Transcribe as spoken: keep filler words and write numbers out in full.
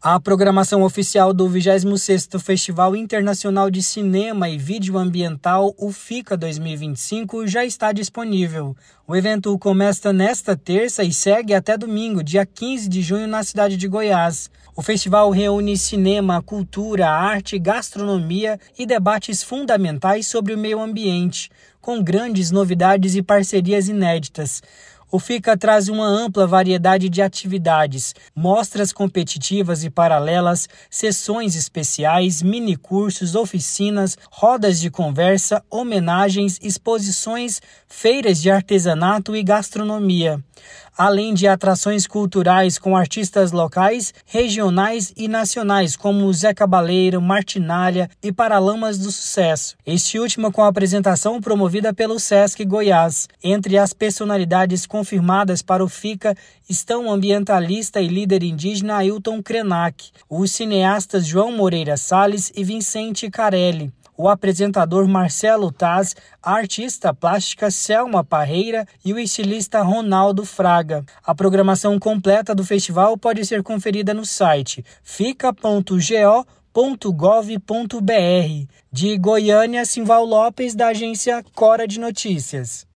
A programação oficial do vigésimo sexto Festival Internacional de Cinema e Vídeo Ambiental, o FICA dois mil e vinte e cinco, já está disponível. O evento começa nesta terça e segue até domingo, dia quinze de junho, na cidade de Goiás. O festival reúne cinema, cultura, arte, gastronomia e debates fundamentais sobre o meio ambiente, com grandes novidades e parcerias inéditas. O FICA traz uma ampla variedade de atividades, mostras competitivas e paralelas, sessões especiais, minicursos, oficinas, rodas de conversa, homenagens, exposições, feiras de artesanato e gastronomia, além de atrações culturais com artistas locais, regionais e nacionais, como Zé Cabaleiro, Martinalha e Paralamas do Sucesso. Este último com a apresentação promovida pelo Sesc Goiás. Entre as personalidades confirmadas para o FICA estão o ambientalista e líder indígena Ailton Krenak, os cineastas João Moreira Salles e Vicente Carelli, o apresentador Marcelo Taz, a artista plástica Selma Parreira e o estilista Ronaldo Fraga. A programação completa do festival pode ser conferida no site fica ponto go ponto gov ponto br. De Goiânia, Simval Lopes, da agência Cora de Notícias.